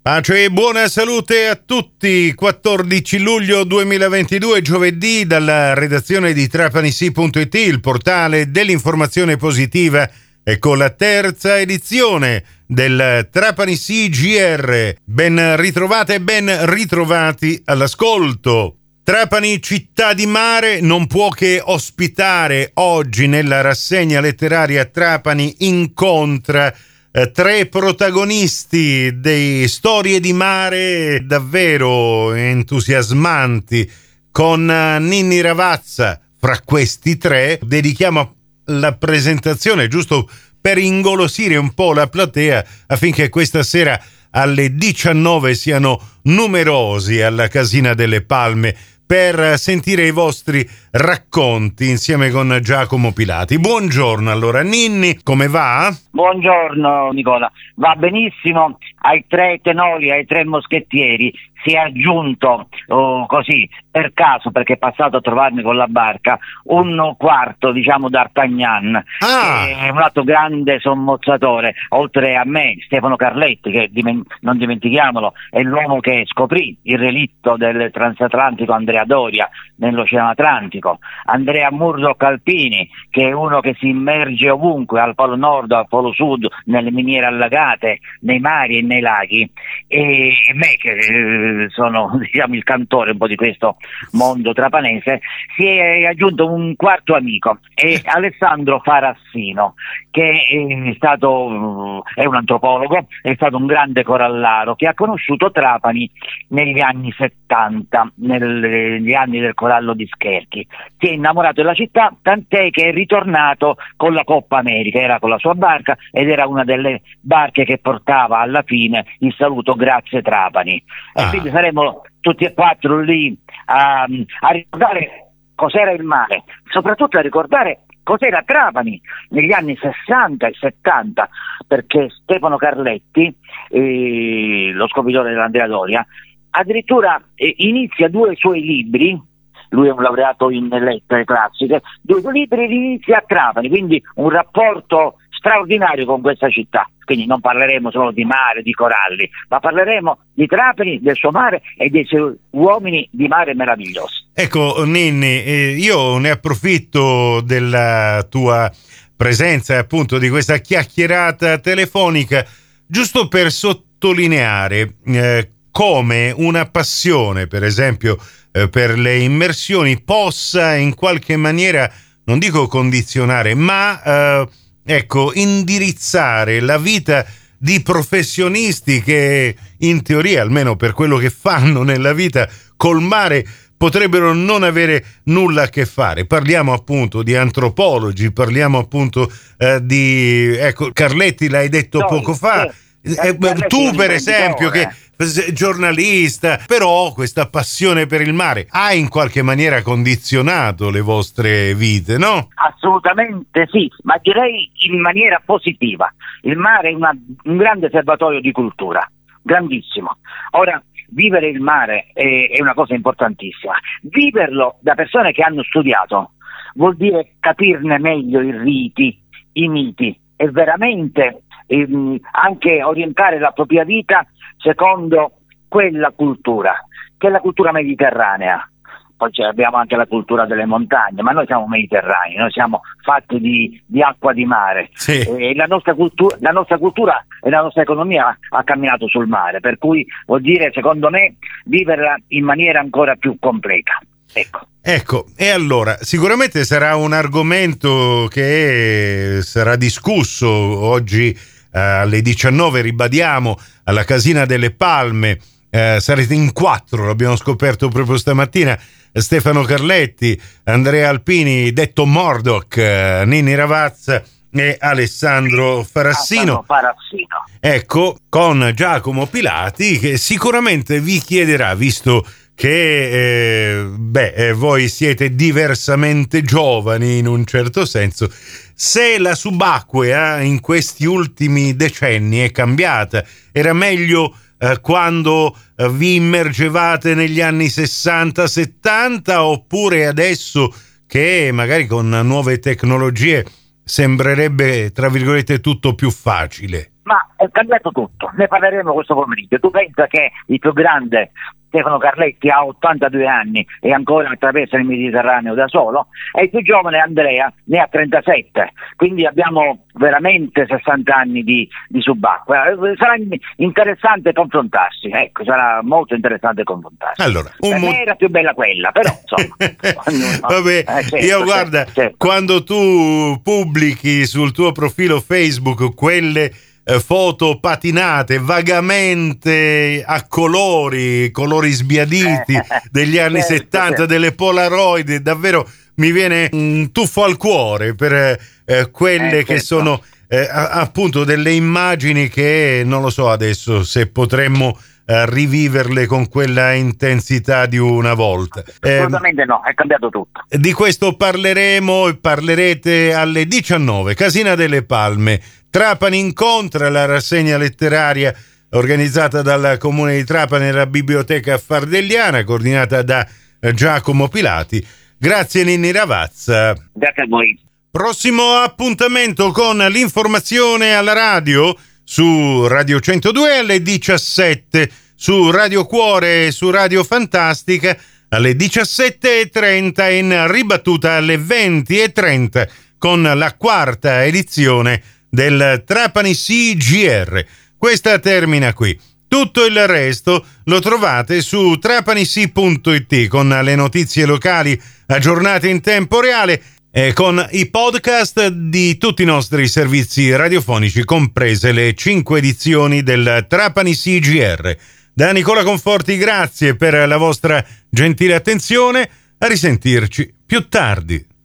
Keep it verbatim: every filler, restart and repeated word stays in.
Pace e buona salute a tutti. quattordici luglio duemilaventidue, giovedì, dalla redazione di Trapanisi punto it, il portale dell'informazione positiva, e con la terza edizione del Trapanisi G R. Ben ritrovate e ben ritrovati all'ascolto. Trapani, città di mare, non può che ospitare oggi nella rassegna letteraria Trapani incontra eh, tre protagonisti di storie di mare davvero entusiasmanti. Con eh, Ninni Ravazza, fra questi tre, dedichiamo la presentazione giusto per ingolosire un po' la platea, affinché questa sera alle diciannove siano numerosi alla Casina delle Palme per sentire i vostri racconti insieme con Giacomo Pilati. Buongiorno allora Ninni, come va? Buongiorno Nicola, va benissimo. Ai tre tenori, ai tre moschettieri si è aggiunto oh, così per caso, perché è passato a trovarmi con la barca, un quarto diciamo d'Artagnan, ah. che è un altro grande sommozzatore, oltre a me Stefano Carletti, che dimen- non dimentichiamolo è l'uomo che scoprì il relitto del transatlantico Andrea Doria nell'Oceano Atlantico, Andrea Murdoch Alpini, che è uno che si immerge ovunque, al Polo Nord, al Polo Sud, nelle miniere allagate, nei mari e nei laghi, e me che eh, sono diciamo il cantore un po' di questo mondo trapanese. Si è aggiunto un quarto amico, è Alessandro Farassino, che è stato è un antropologo, è stato un grande corallaro che ha conosciuto Trapani negli anni settanta, negli anni del corallo di Scherchi. Si è innamorato della città, tant'è che è ritornato con la Coppa America, era con la sua barca ed era una delle barche che portava alla fine il saluto "Grazie Trapani". E ah. quindi saremo tutti e quattro lì a, a ricordare cos'era il mare, soprattutto a ricordare cos'era Trapani negli anni sessanta e settanta, perché Stefano Carletti, eh, lo scopritore dell'Andrea Doria, addirittura eh, inizia due suoi libri. Lui è un laureato in lettere classiche, due suoi libri inizia a Trapani, quindi un rapporto straordinario con questa città. Quindi non parleremo solo di mare, di coralli, ma parleremo di Trapani, del suo mare e dei suoi uomini di mare meravigliosi. Ecco Ninni, eh, io ne approfitto della tua presenza e appunto di questa chiacchierata telefonica giusto per sottolineare eh, come una passione, per esempio eh, per le immersioni, possa in qualche maniera, non dico condizionare, ma eh, ecco, indirizzare la vita di professionisti che in teoria, almeno per quello che fanno nella vita, col mare potrebbero non avere nulla a che fare. Parliamo appunto di antropologi, parliamo appunto eh, di, ecco, Carletti l'hai detto no, poco fa, sì. eh, tu per esempio che giornalista, però questa passione per il mare ha in qualche maniera condizionato le vostre vite, no? Assolutamente sì, ma direi in maniera positiva. Il mare è una, un grande serbatoio di cultura, grandissimo. Ora, vivere il mare è, è una cosa importantissima. Viverlo da persone che hanno studiato vuol dire capirne meglio i riti, i miti e veramente ehm, anche orientare la propria vita secondo quella cultura, che è la cultura mediterranea. Poi abbiamo anche la cultura delle montagne, ma noi siamo mediterranei, noi siamo fatti di, di acqua di mare. Sì. E la nostra cultura, la nostra cultura e la nostra economia ha camminato sul mare, per cui vuol dire, secondo me, viverla in maniera ancora più completa. Ecco. Ecco, e allora sicuramente sarà un argomento che sarà discusso oggi eh, alle diciannove, ribadiamo, alla Casina delle Palme. Eh, sarete in quattro, l'abbiamo scoperto proprio stamattina: Stefano Carletti, Andrea Alpini, detto Murdoch, eh, Ninni Ravazza e Alessandro Farassino. Farassino. Ecco, con Giacomo Pilati, che sicuramente vi chiederà, visto che eh, beh, eh, voi siete diversamente giovani in un certo senso, se la subacquea in questi ultimi decenni è cambiata. Era meglio eh, quando eh, vi immergevate negli anni sessanta settanta, oppure adesso che magari con nuove tecnologie sembrerebbe, tra virgolette, tutto più facile? ma è cambiato tutto, ne parleremo questo pomeriggio. Tu pensa che il più grande Stefano Carletti ha ottantadue anni e ancora attraversa il Mediterraneo da solo, e il più giovane Andrea ne ha trentasette, quindi abbiamo veramente sessanta anni di, di subacquea. Sarà interessante confrontarsi, ecco, sarà molto interessante confrontarsi. Allora, un per mo- me era più bella quella, però insomma. Vabbè, eh, certo, io guarda, certo, certo. quando tu pubblichi sul tuo profilo Facebook quelle eh, foto patinate vagamente a colori, colori sbiaditi degli anni certo, settanta, certo. delle Polaroid, davvero mi viene un tuffo al cuore per eh, quelle Eh, che certo. sono eh, a- appunto delle immagini che non lo so adesso se potremmo eh, riviverle con quella intensità di una volta. Eh, Assolutamente no, è cambiato tutto. di questo parleremo e parlerete alle diciannove. Casina delle Palme, Trapani incontra, la rassegna letteraria organizzata dal Comune di Trapani e la Biblioteca Fardelliana, coordinata da eh, Giacomo Pilati. Grazie Ninni Ravazza. Grazie a voi. Prossimo appuntamento con l'informazione alla radio su Radio centodue alle diciassette, su Radio Cuore e su Radio Fantastica alle diciassette e trenta, in ribattuta alle venti e trenta con la quarta edizione del Trapani C G R. Questa termina qui. Tutto il resto lo trovate su trapanisi punto it con le notizie locali aggiornate in tempo reale e con i podcast di tutti i nostri servizi radiofonici, comprese le cinque edizioni del Trapani C G R. Da Nicola Conforti, grazie per la vostra gentile attenzione. A risentirci più tardi.